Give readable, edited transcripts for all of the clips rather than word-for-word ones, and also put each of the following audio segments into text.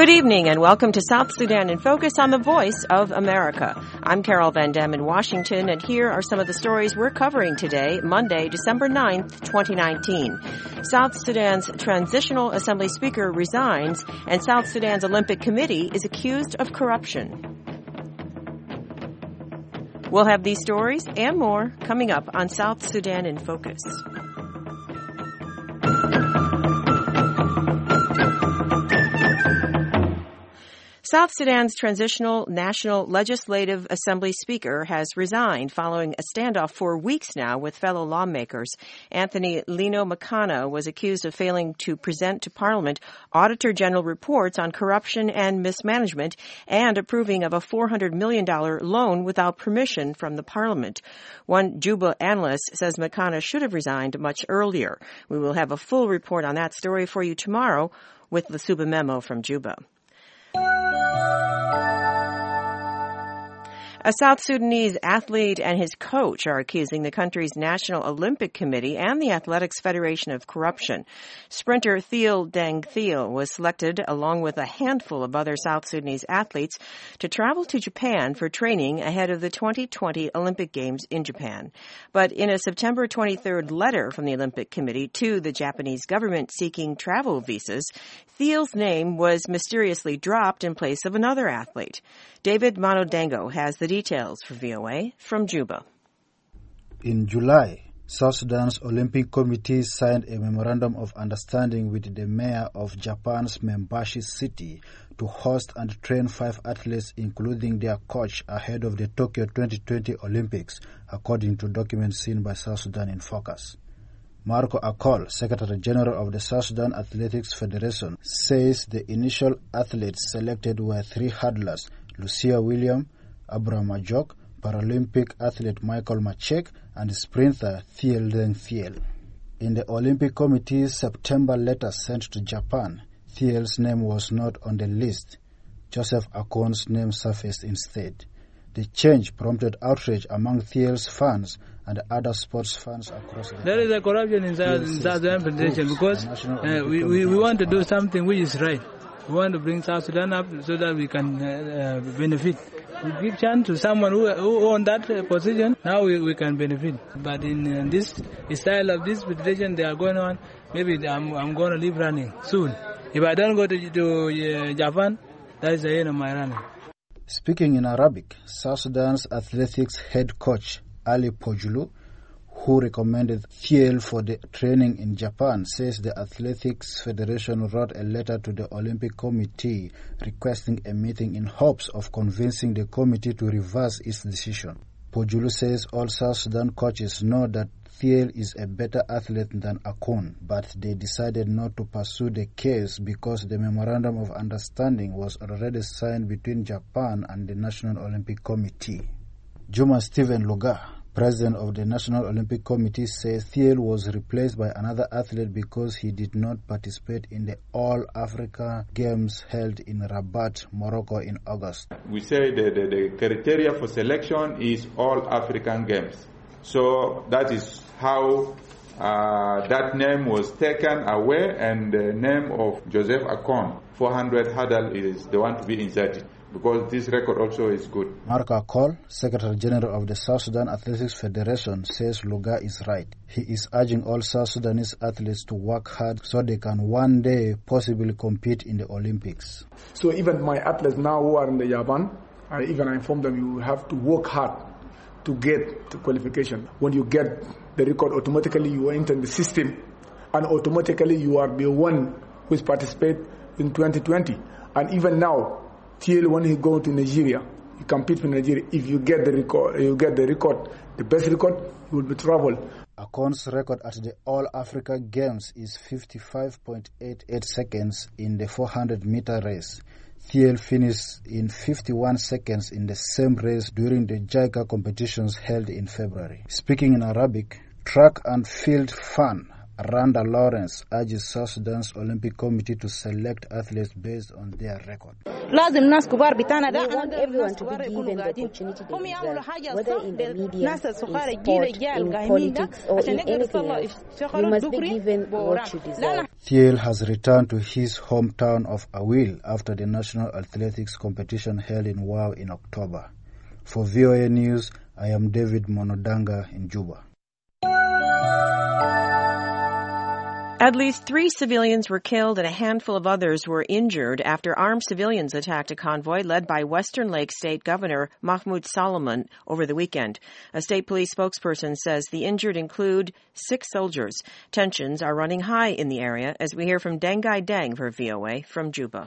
Good evening and welcome to South Sudan in Focus on the Voice of America. I'm Carol Van Dam in Washington, and here are some of the stories we're covering today, Monday, December 9th, 2019. South Sudan's Transitional Assembly Speaker resigns, and South Sudan's Olympic Committee is accused of corruption. We'll have these stories and more coming up on South Sudan in Focus. South Sudan's Transitional National Legislative Assembly Speaker has resigned following a standoff for weeks now with fellow lawmakers. Anthony Lino Makana was accused of failing to present to Parliament Auditor General reports on corruption and mismanagement and approving of a $400 million loan without permission from the Parliament. One Juba analyst says Makana should have resigned much earlier. We will have a full report on that story for you tomorrow with the Suba memo from Juba. A South Sudanese athlete and his coach are accusing the country's National Olympic Committee and the Athletics Federation of corruption. Sprinter Thiel Deng Thiel was selected, along with a handful of other South Sudanese athletes, to travel to Japan for training ahead of the 2020 Olympic Games in Japan. But in a September 23rd letter from the Olympic Committee to the Japanese government seeking travel visas, Thiel's name was mysteriously dropped in place of another athlete. David Manodango has the details for VOA from Juba. In July, South Sudan's Olympic Committee signed a memorandum of understanding with the mayor of Japan's Membashi city to host and train 5 athletes, including their coach, ahead of the Tokyo 2020 Olympics, according to documents seen by South Sudan in Focus. Marco Akol, Secretary General of the South Sudan Athletics Federation, says the initial athletes selected were 3 hurdlers, Lucia William, Abraham Majok, Paralympic athlete Michael Machek, and sprinter Thiel Deng Thiel. In the Olympic Committee's September letter sent to Japan, Thiel's name was not on the list. Joseph Akon's name surfaced instead. The change prompted outrage among Thiel's fans and other sports fans across the country. There is a corruption in South Sudan Federation because we want to do something which is right. We want to bring South Sudan up so that we can benefit. We give chance to someone who on that position. Now we can benefit. But in this style of this federation they are going on, maybe I'm going to leave running soon. If I don't go to Japan, that is the end of my running. Speaking in Arabic, South Sudan's athletics head coach Ali Pojulu, who recommended Thiel for the training in Japan, says the Athletics Federation wrote a letter to the Olympic Committee requesting a meeting in hopes of convincing the committee to reverse its decision. Pojulu says all South Sudan coaches know that Thiel is a better athlete than Akon, but they decided not to pursue the case because the Memorandum of Understanding was already signed between Japan and the National Olympic Committee. Juma Stephen Luga, President of the National Olympic Committee, says Thiel was replaced by another athlete because he did not participate in the All-Africa Games held in Rabat, Morocco in August. We say the criteria for selection is All-African Games. So that is how that name was taken away, and the name of Joseph Akon, 400 hurdle, is the one to be inserted, because this record also is good. Mark Akol, Secretary General of the South Sudan Athletics Federation, says Luga is right. He is urging all South Sudanese athletes to work hard so they can one day possibly compete in the Olympics. So even my athletes now who are in the Japan, I inform them you have to work hard to get the qualification. When you get the record, automatically you enter the system, and automatically you are the one who participate in 2020. And even now, till when he go to Nigeria, he compete for Nigeria. If you get the record, the best record, you will be travel. Akon's record at the All-Africa Games is 55.88 seconds in the 400-meter race. Thiel finished in 51 seconds in the same race during the JICA competitions held in February. Speaking in Arabic, track and field fan Randa Lawrence urges South Sudan's Olympic Committee to select athletes based on their record. We want everyone to be given the opportunity they deserve, whether in the media, in sport, in politics, or in anything else. You must be given what you deserve. Thiel has returned to his hometown of Awil after the national athletics competition held in Wau in October. For VOA News, I am David Monodanga in Juba. At least 3 civilians were killed and a handful of others were injured after armed civilians attacked a convoy led by Western Lake State Governor Mahmoud Solomon over the weekend. A state police spokesperson says the injured include 6 soldiers. Tensions are running high in the area, as we hear from Dengai Deng for VOA from Juba.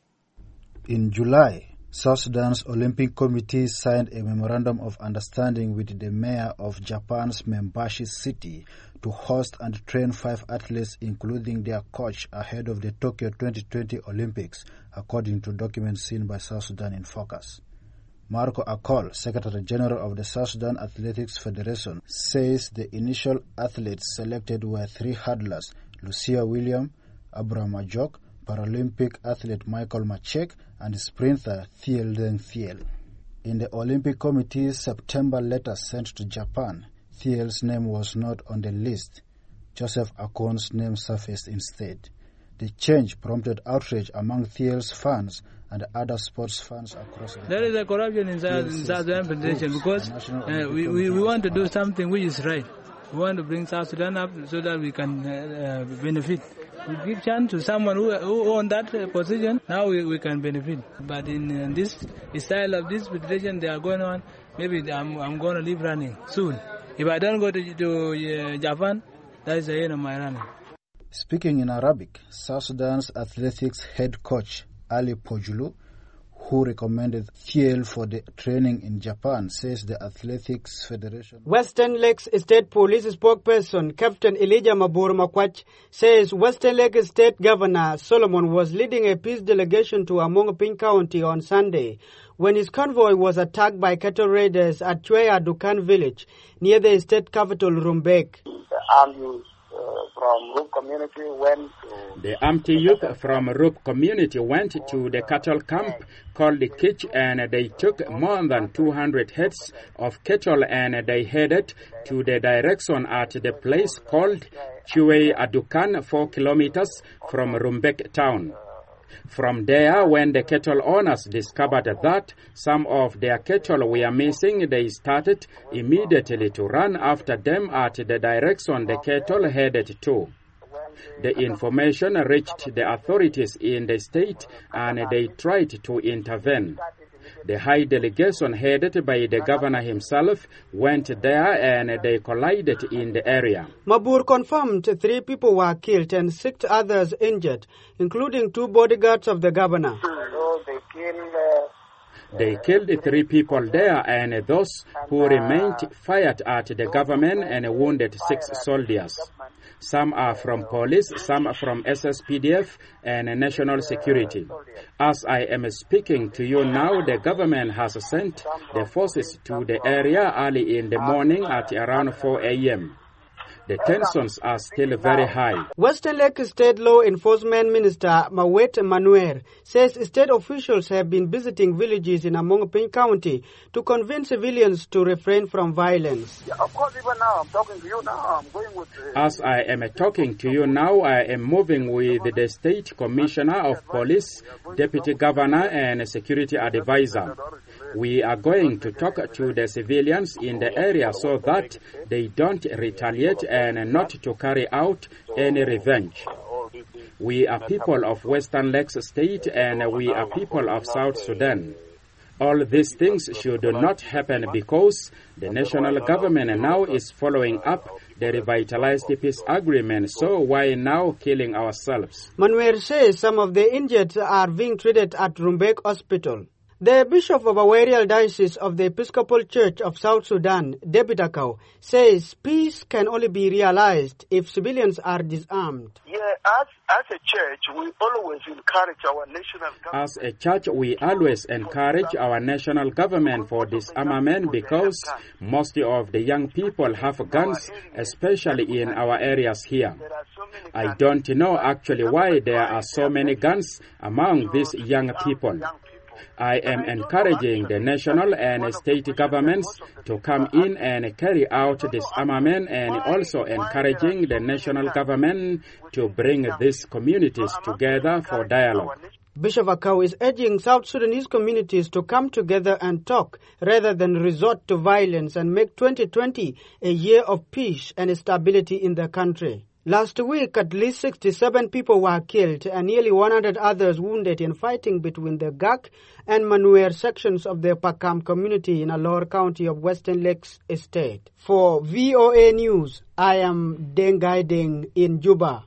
In July, South Sudan's Olympic Committee signed a memorandum of understanding with the mayor of Japan's Membashi city to host and train 5 athletes, including their coach, ahead of the Tokyo 2020 Olympics, according to documents seen by South Sudan in Focus. Marco Akol, Secretary General of the South Sudan Athletics Federation, says the initial athletes selected were 3 hurdlers, Lucia William, Abraham Majok, Paralympic athlete Michael Machek, and sprinter Thiel Deng Thiel. In the Olympic Committee's September letter sent to Japan, Thiel's name was not on the list. Joseph Akon's name surfaced instead. The change prompted outrage among Thiel's fans and other sports fans across the country. There is a corruption in South Sudan Federation because we want to do something which is right. We want to bring South Sudan up so that we can benefit. We give chance to someone who own that position. Now we can benefit. But in this style of this federation they are going on, maybe I'm going to leave running soon. If I don't go to Japan, that is the end of my running. Speaking in Arabic, South Sudan's athletics head coach Ali Pojulu, who recommended Thiel for the training in Japan, says the Athletics Federation. Western Lakes State Police spokesperson Captain Elijah Mabur Makwach says Western Lake State Governor Solomon was leading a peace delegation to Amongping County on Sunday when his convoy was attacked by cattle raiders at Chwea Dukan village near the state capital Rumbek. The armed youth from Rup community went to the cattle camp called the Kitch, and they took more than 200 heads of cattle and they headed to the direction at the place called Chwea Adukan, 4 kilometers from Rumbek town. From there, when the cattle owners discovered that some of their cattle were missing, they started immediately to run after them at the direction the cattle headed to. The information reached the authorities in the state and they tried to intervene. The high delegation headed by the governor himself went there and they collided in the area. Mabur confirmed 3 people were killed and 6 others injured, including 2 bodyguards of the governor. They killed 3 people there, and those who remained fired at the government and wounded 6 soldiers. Some are from police, some are from SSPDF and national security. As I am speaking to you now, the government has sent the forces to the area early in the morning at around 4 a.m. The tensions are still very high. Western Lake State Law Enforcement Minister Mawet Manuer says state officials have been visiting villages in Amongping County to convince civilians to refrain from violence. Yeah, of course, even now I'm talking to you now. I'm going with. As I am talking to you now, I am moving with the State Commissioner of Police, Deputy Governor, and Security Advisor. We are going to talk to the civilians in the area so that they don't retaliate and not to carry out any revenge. We are people of Western Lakes State and we are people of South Sudan. All these things should not happen because the national government now is following up the revitalized peace agreement, so why now killing ourselves? Manuel says some of the injured are being treated at Rumbek Hospital. The Bishop of Awarial Diocese of the Episcopal Church of South Sudan, Debitakau, says peace can only be realized if civilians are disarmed. Yeah, as a church, we always encourage our national government. As a church, we always encourage our national government for disarmament because most of the young people have guns, especially in our areas here. I don't know actually why there are so many guns among these young people. I am encouraging the national and state governments to come in and carry out disarmament, and also encouraging the national government to bring these communities together for dialogue. Bishop Akau is urging South Sudanese communities to come together and talk rather than resort to violence and make 2020 a year of peace and stability in the country. Last week, at least 67 people were killed and nearly 100 others wounded in fighting between the Gak and Manuer sections of the Pakam community in Alor County of Western Lakes Estate. For VOA News, I am Dengai Deng in Juba.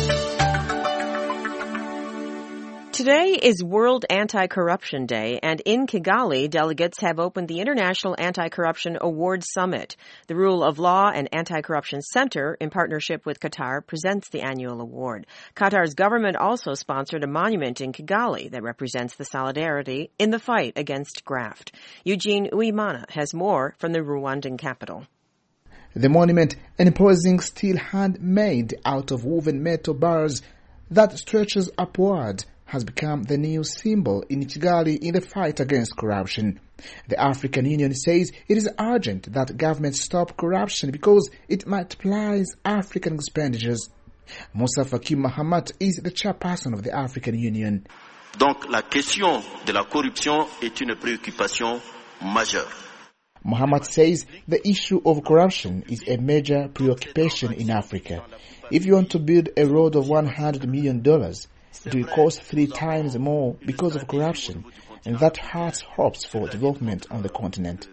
Today is World Anti-Corruption Day, and in Kigali, delegates have opened the International Anti-Corruption Award Summit. The Rule of Law and Anti-Corruption Center, in partnership with Qatar, presents the annual award. Qatar's government also sponsored a monument in Kigali that represents the solidarity in the fight against graft. Eugene Uimana has more from the Rwandan capital. The monument, an imposing steel hand made out of woven metal bars that stretches upward, has become the new symbol in Kigali in the fight against corruption. The African Union says it is urgent that governments stop corruption because it multiplies African expenditures. Moussa Faki Mahamat is the chairperson of the African Union. Donc la question de la corruption est une préoccupation majeure. Mohammed says the issue of corruption is a major preoccupation in Africa. If you want to build a road of $100 million, it will cost 3 times more because of corruption, and that hurts hopes for development on the continent.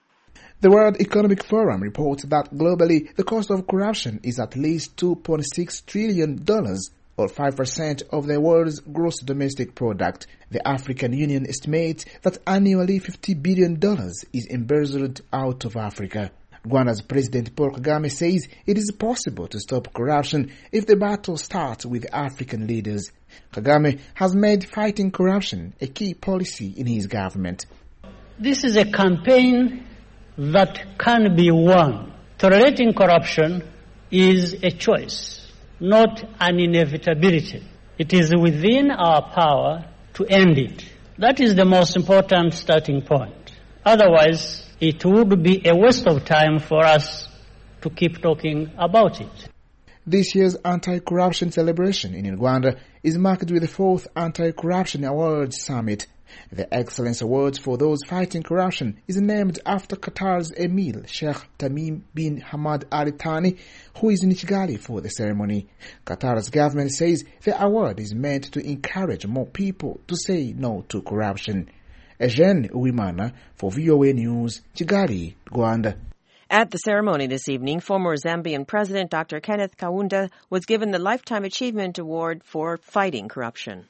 The World Economic Forum reports that globally the cost of corruption is at least $2.6 trillion, or 5% of the world's gross domestic product. The African Union estimates that annually $50 billion is embezzled out of Africa. Rwanda's President Paul Kagame says it is possible to stop corruption if the battle starts with African leaders. Kagame has made fighting corruption a key policy in his government. This is a campaign that can be won. Tolerating corruption is a choice, not an inevitability. It is within our power to end it. That is the most important starting point. Otherwise, it would be a waste of time for us to keep talking about it. This year's anti-corruption celebration in Rwanda is marked with the 4th Anti-Corruption Awards Summit. The Excellence Awards for those fighting corruption is named after Qatar's Emir Sheikh Tamim bin Hamad Al Thani, who is in Kigali for the ceremony. Qatar's government says the award is meant to encourage more people to say no to corruption. Eugene Uwimana for VOA News, Kigali, Rwanda. At the ceremony this evening, former Zambian President Dr. Kenneth Kaunda was given the Lifetime Achievement Award for fighting corruption.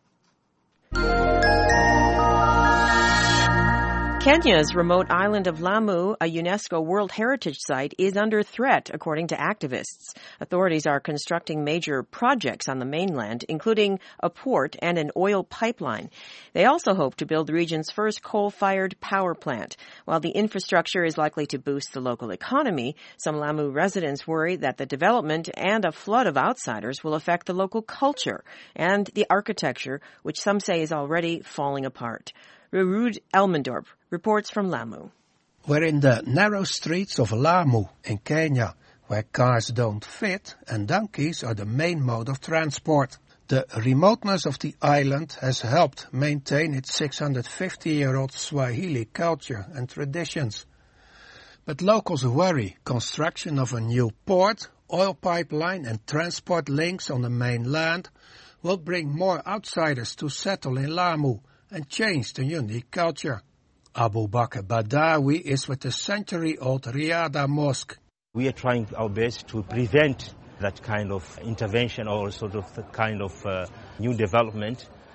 Kenya's remote island of Lamu, a UNESCO World Heritage Site, is under threat, according to activists. Authorities are constructing major projects on the mainland, including a port and an oil pipeline. They also hope to build the region's first coal-fired power plant. While the infrastructure is likely to boost the local economy, some Lamu residents worry that the development and a flood of outsiders will affect the local culture and the architecture, which some say is already falling apart. Rurud Elmendorp reports from Lamu. We're in the narrow streets of Lamu in Kenya, where cars don't fit and donkeys are the main mode of transport. The remoteness of the island has helped maintain its 650-year-old Swahili culture and traditions. But locals worry construction of a new port, oil pipeline and transport links on the mainland will bring more outsiders to settle in Lamu and change the unique culture. Abu Bakr Badawi is with the century-old Riyadh Mosque. We are trying our best to prevent that kind of intervention or sort of kind of new development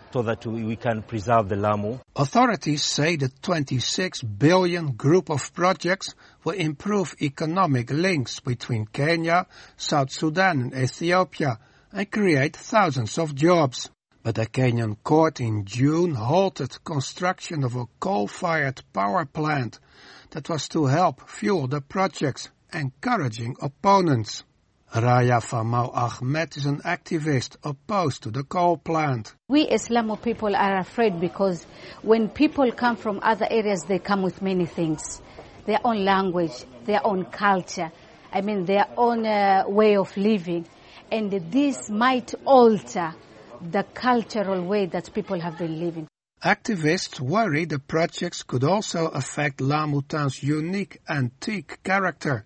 so that we can preserve the Lamu. Authorities say the 26 billion group of projects will improve economic links between Kenya, South Sudan and Ethiopia and create thousands of jobs. But a Kenyan court in June halted construction of a coal-fired power plant that was to help fuel the projects, encouraging opponents. Raya Famau Ahmed is an activist opposed to the coal plant. We as Lamu people are afraid because when people come from other areas, they come with many things. Their own language, their own culture, their own way of living. And this might alter the cultural way that people have been living. Activists worry the projects could also affect Lamu Town's unique antique character.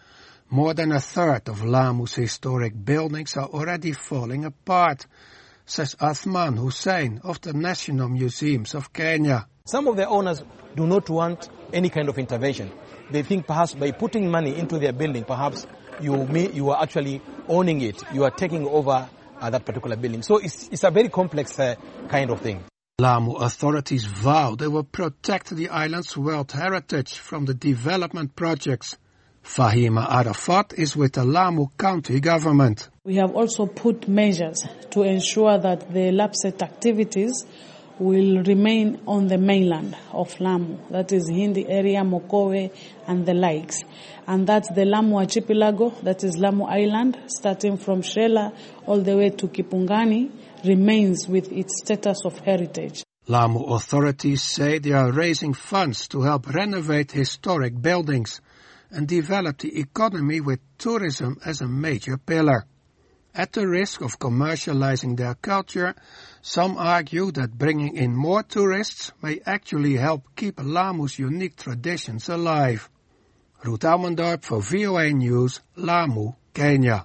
More than a third of Lamu's historic buildings are already falling apart, says Athman Hussein of the National Museums of Kenya. Some of the owners do not want any kind of intervention. They think perhaps by putting money into their building, perhaps you are actually owning it. You are taking over that particular building. So it's a very complex kind of thing. Lamu authorities vow they will protect the island's world heritage from the development projects. Fahima Arafat is with the Lamu County government. We have also put measures to ensure that the LAPSSET activities will remain on the mainland of Lamu, that is Hindi area, Mokowe and the likes. And that's the Lamu Archipelago, that is Lamu Island, starting from Shela all the way to Kipungani, remains with its status of heritage. Lamu authorities say they are raising funds to help renovate historic buildings and develop the economy with tourism as a major pillar. At the risk of commercializing their culture, some argue that bringing in more tourists may actually help keep Lamu's unique traditions alive. Ruth Almendorp for VOA News, Lamu, Kenya.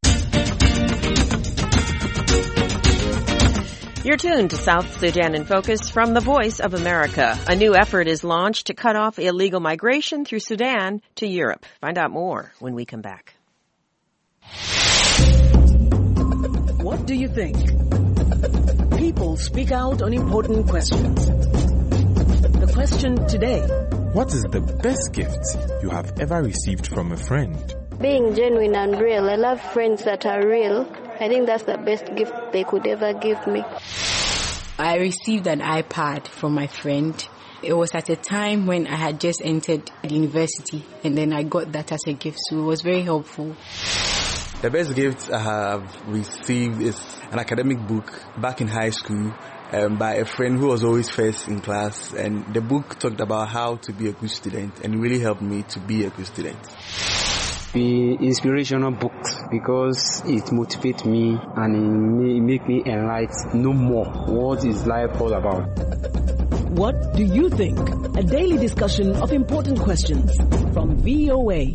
You're tuned to South Sudan in Focus from the Voice of America. A new effort is launched to cut off illegal migration through Sudan to Europe. Find out more when we come back. What do you think? People speak out on important questions. The question today: what is the best gift you have ever received from a friend? Being genuine and real. I love friends that are real. I think that's the best gift they could ever give me. I received an iPad from my friend. It was at a time when I had just entered university, and then I got that as a gift, so it was very helpful. The best gift I have received is an academic book back in high school by a friend who was always first in class, and the book talked about how to be a good student and really helped me to be a good student. Be inspirational books because it motivates me and it make me enlightened, know more what is life all about. What do you think? A daily discussion of important questions from VOA.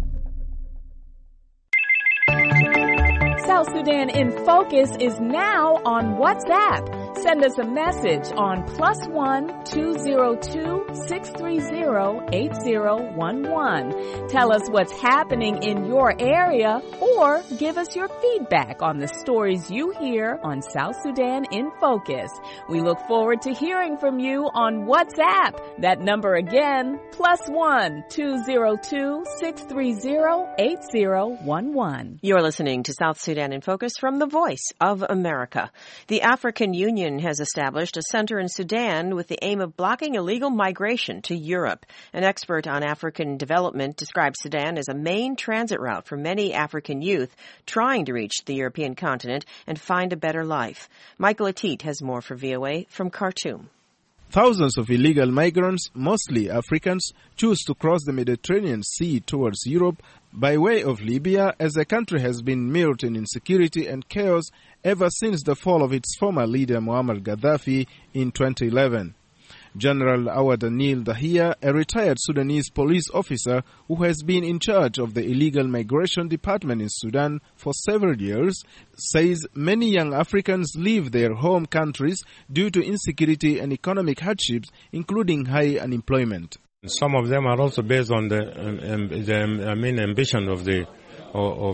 South Sudan in Focus is now on WhatsApp. Send us a message on +1 202 630 8011. Tell us what's happening in your area or give us your feedback on the stories you hear on South Sudan in Focus. We look forward to hearing from you on WhatsApp. That number again, +1 202 630 8011. You're listening to South Sudan in Focus from the Voice of America. The African Union has established a center in Sudan with the aim of blocking illegal migration to Europe. An expert on African development describes Sudan as a main transit route for many African youth trying to reach the European continent and find a better life. Michael Atit has more for VOA from Khartoum. Thousands of illegal migrants, mostly Africans, choose to cross the Mediterranean Sea towards Europe by way of Libya, as the country has been mired in insecurity and chaos ever since the fall of its former leader Muammar Gaddafi in 2011. General Awad Anil Dahia, a retired Sudanese police officer who has been in charge of the illegal migration department in Sudan for several years, says many young Africans leave their home countries due to insecurity and economic hardships, including high unemployment. Some of them are also based on the ambition of the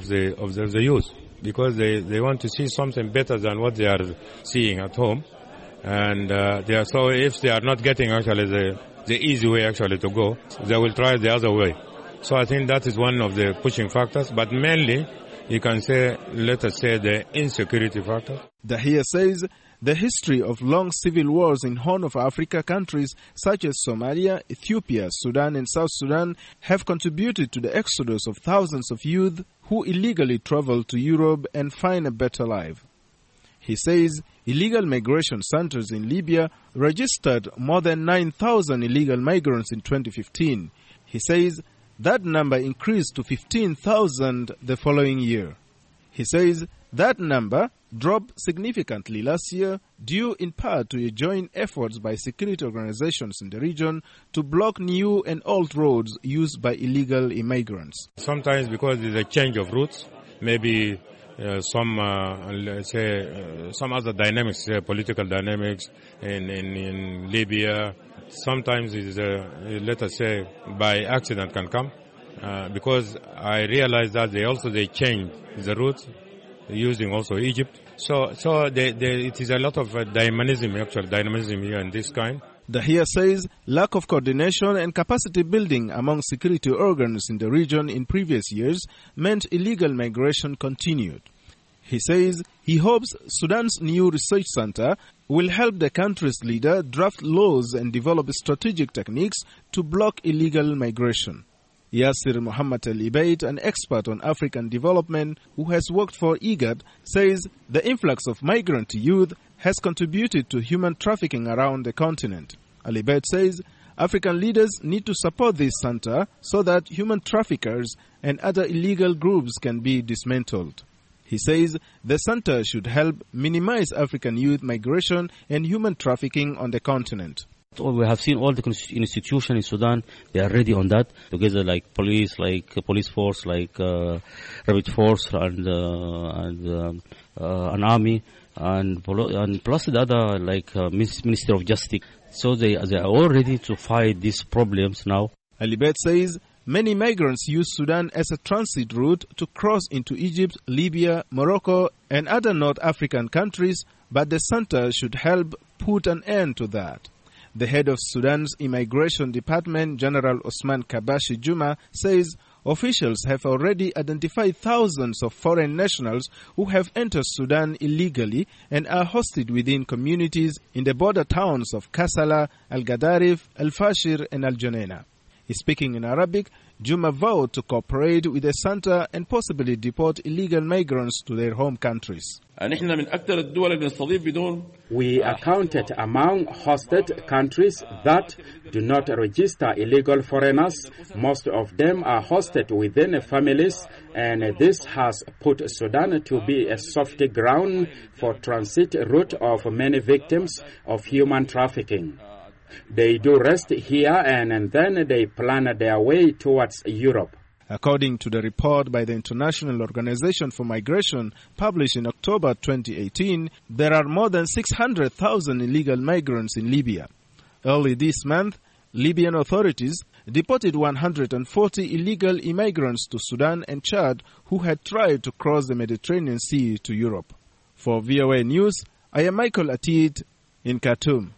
youth, because they want to see something better than what they are seeing at home. And so if they are not getting actually the easy way actually to go, they will try the other way. So I think that is one of the pushing factors, but mainly you can say, let us say, the insecurity factor. Dahia says the history of long civil wars in Horn of Africa countries such as Somalia, Ethiopia, Sudan and South Sudan have contributed to the exodus of thousands of youth who illegally travel to Europe and find a better life. He says illegal migration centers in Libya registered more than 9,000 illegal migrants in 2015. He says that number increased to 15,000 the following year. He says that number dropped significantly last year due in part to a joint efforts by security organizations in the region to block new and old roads used by illegal immigrants. Sometimes because there's a change of routes, maybe some other dynamics, political dynamics in Libya. Sometimes let us say, by accident can come, because I realize that they change the route using also Egypt. So it is a lot of dynamism here in this kind. Dahia says lack of coordination and capacity building among security organs in the region in previous years meant illegal migration continued. He says he hopes Sudan's new research center will help the country's leader draft laws and develop strategic techniques to block illegal migration. Yasir Muhammad Al-Ibaid, an expert on African development who has worked for IGAD, says the influx of migrant youth has contributed to human trafficking around the continent. Al-Ibaid says African leaders need to support this center so that human traffickers and other illegal groups can be dismantled. He says the center should help minimize African youth migration and human trafficking on the continent. We have seen all the institutions in Sudan, they are ready on that, together like police force, like rabbit force and an army, and plus the other like Ministry of Justice. So they are all ready to fight these problems now. Alibet says many migrants use Sudan as a transit route to cross into Egypt, Libya, Morocco and other North African countries, but the center should help put an end to that. The head of Sudan's Immigration Department, General Osman Kabashi Juma, says officials have already identified thousands of foreign nationals who have entered Sudan illegally and are hosted within communities in the border towns of Kassala, Al-Gadarif, Al-Fashir and Al-Junaina. Speaking in Arabic, Juma vowed to cooperate with the center and possibly deport illegal migrants to their home countries. We are counted among hosted countries that do not register illegal foreigners. Most of them are hosted within families, and this has put Sudan to be a soft ground for transit route of many victims of human trafficking. They do rest here and then they plan their way towards Europe. According to the report by the International Organization for Migration published in October 2018, there are more than 600,000 illegal migrants in Libya. Early this month, Libyan authorities deported 140 illegal immigrants to Sudan and Chad who had tried to cross the Mediterranean Sea to Europe. For VOA News, I am Michael Atid in Khartoum.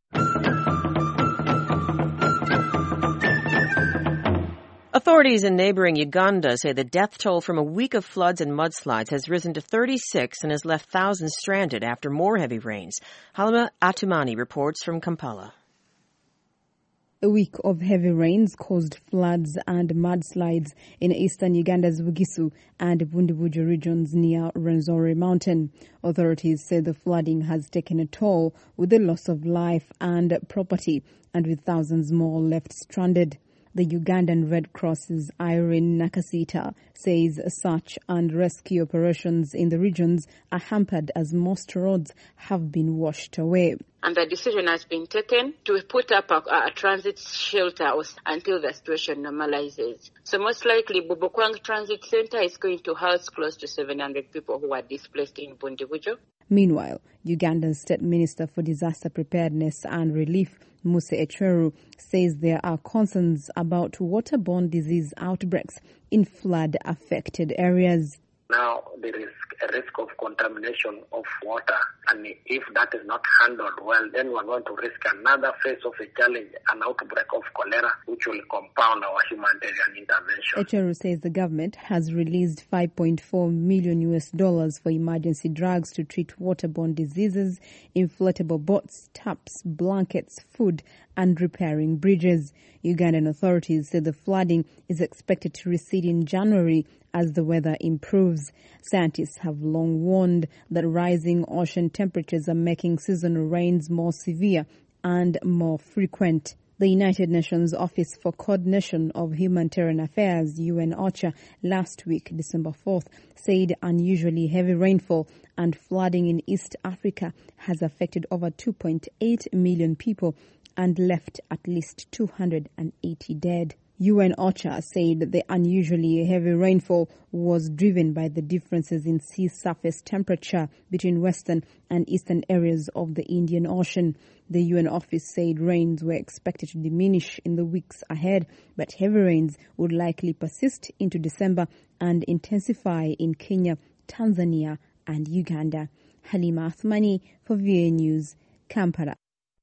Authorities in neighboring Uganda say the death toll from a week of floods and mudslides has risen to 36 and has left thousands stranded after more heavy rains. Halima Atumani reports from Kampala. A week of heavy rains caused floods and mudslides in eastern Uganda's Bugisu and Bundibujo regions near Rwenzori Mountain. Authorities say the flooding has taken a toll with the loss of life and property, and with thousands more left stranded. The Ugandan Red Cross's Irene Nakasita says search and rescue operations in the regions are hampered as most roads have been washed away. And the decision has been taken to put up a transit shelter until the situation normalizes. So most likely Bubukwang Transit Center is going to house close to 700 people who are displaced in Bundibujo. Meanwhile, Uganda's State Minister for Disaster Preparedness and Relief, Muse Echeru, says there are concerns about waterborne disease outbreaks in flood-affected areas. Now there is a risk of contamination of water, and if that is not handled well, then we're going to risk another phase of a challenge, an outbreak of cholera, which will compound our humanitarian intervention. HRO says the government has released $5.4 million for emergency drugs to treat waterborne diseases, inflatable boats, taps, blankets, food, and repairing bridges. Ugandan authorities say the flooding is expected to recede in January as the weather improves. Scientists have long warned that rising ocean temperatures are making seasonal rains more severe and more frequent. The United Nations Office for Coordination of Humanitarian Affairs, UN OCHA, last week, December 4th, said unusually heavy rainfall and flooding in East Africa has affected over 2.8 million people and left at least 280 dead. UN OCHA said the unusually heavy rainfall was driven by the differences in sea surface temperature between western and eastern areas of the Indian Ocean. The UN office said rains were expected to diminish in the weeks ahead, but heavy rains would likely persist into December and intensify in Kenya, Tanzania and Uganda. Halima Athmani for VOA News, Kampala.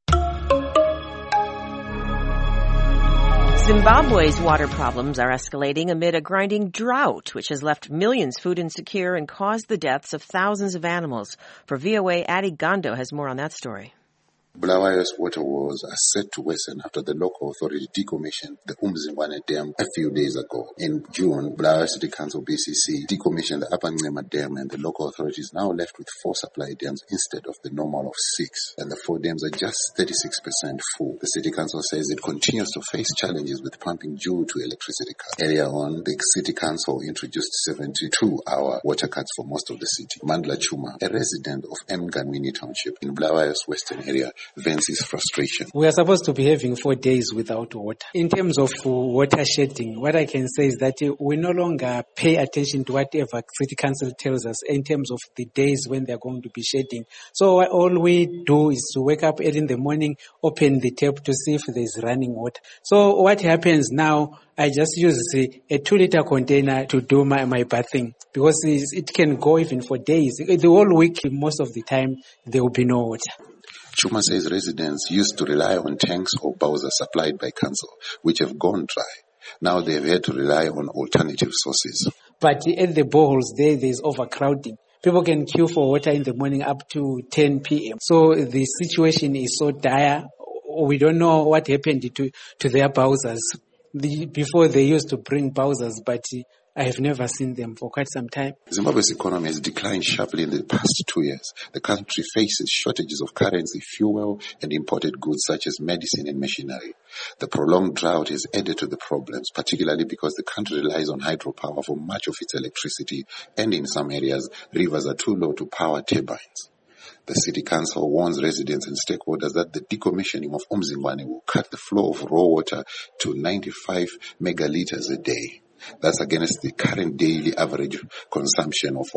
Zimbabwe's water problems are escalating amid a grinding drought, which has left millions food insecure and caused the deaths of thousands of animals. For VOA, Adi Gando has more on that story. Bulawayo's water walls are set to worsen after the local authority decommissioned the Umzingwane Dam a few days ago. In June, Bulawayo City Council BCC decommissioned the Upper Ncema Dam, and the local authorities now left with 4 supply dams instead of the normal of 6. And the 4 dams are just 36% full. The City Council says it continues to face challenges with pumping due to electricity cuts. Earlier on, the City Council introduced 72-hour water cuts for most of the city. Mandla Chuma, a resident of Mganwini Township in Bulawayo's western area, vents his frustration. We are supposed to be having 4 days without water. In terms of water shedding, what I can say is that we no longer pay attention to whatever City Council tells us in terms of the days when they are going to be shedding. So all we do is to wake up early in the morning, open the tap to see if there is running water. So what happens now, I just use a 2-liter container to do my bathing, because it can go even for days. The whole week, most of the time, there will be no water. Chuma says residents used to rely on tanks or bowsers supplied by council, which have gone dry. Now they've had to rely on alternative sources. But at the boreholes there's overcrowding. People can queue for water in the morning up to 10 p.m. So the situation is so dire. We don't know what happened to their bowsers. Before they used to bring bowsers, but I have never seen them for quite some time. Zimbabwe's economy has declined sharply in the past 2 years. The country faces shortages of currency, fuel, and imported goods such as medicine and machinery. The prolonged drought has added to the problems, particularly because the country relies on hydropower for much of its electricity, and in some areas, rivers are too low to power turbines. The City Council warns residents and stakeholders that the decommissioning of Umzingwane will cut the flow of raw water to 95 megaliters a day. That's against the current daily average consumption of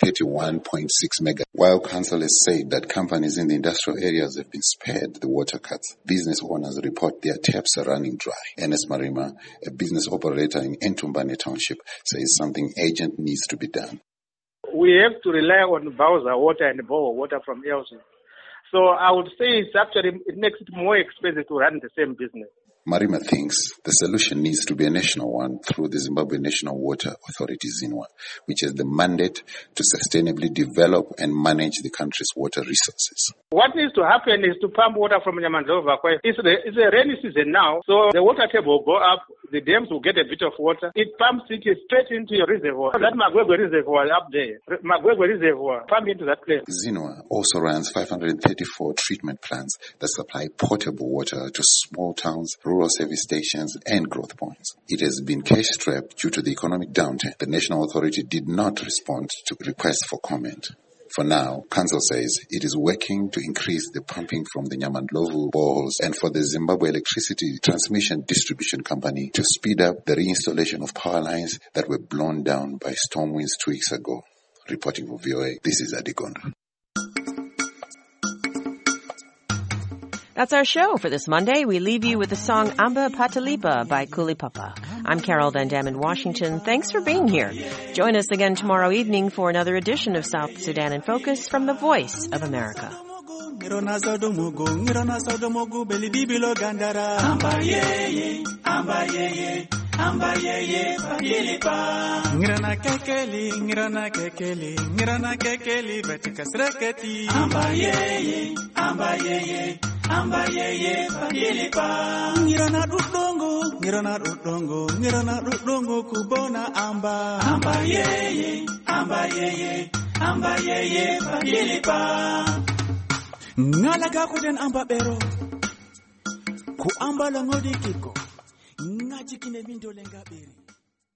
131.6 mega. While council has said that companies in the industrial areas have been spared the water cuts, business owners report their taps are running dry. Ernest Marima, a business operator in Entumbane Township, says something urgent needs to be done. We have to rely on bowser water and borehole water from elsewhere. So I would say it makes it more expensive to run the same business. Marima thinks the solution needs to be a national one through the Zimbabwe National Water Authority, ZINWA, which has the mandate to sustainably develop and manage the country's water resources. What needs to happen is to pump water from Nyamandlova. It's a rainy season now, so the water table will go up, the dams will get a bit of water. It pumps it straight into your reservoir. That Magwegwe reservoir up there, Magwegwe reservoir, pump into that place. ZINWA also runs 534 treatment plants that supply potable water to small towns, rural service stations, and growth points. It has been cash-strapped due to the economic downturn. The National Authority did not respond to requests for comment. For now, Council says it is working to increase the pumping from the Nyamandlovu boreholes and for the Zimbabwe Electricity Transmission Distribution Company to speed up the reinstallation of power lines that were blown down by storm winds 2 weeks ago. Reporting for VOA, this is Adigonda. That's our show for this Monday. We leave you with the song Amba Patalipa by Kuli Papa. I'm Carol Van Dam in Washington. Thanks for being here. Join us again tomorrow evening for another edition of South Sudan in Focus from the Voice of America. Ngirona sodomogu beli bibilo gandara amba yeye pakilipa ngirona kekeli betika sreketi amba yeye pakilipa ngirona dudongo kubona amba yeye pakilipa ngala ka kuden amba bero ku amba la ngodi kiko ngaji kine bindo lenga beri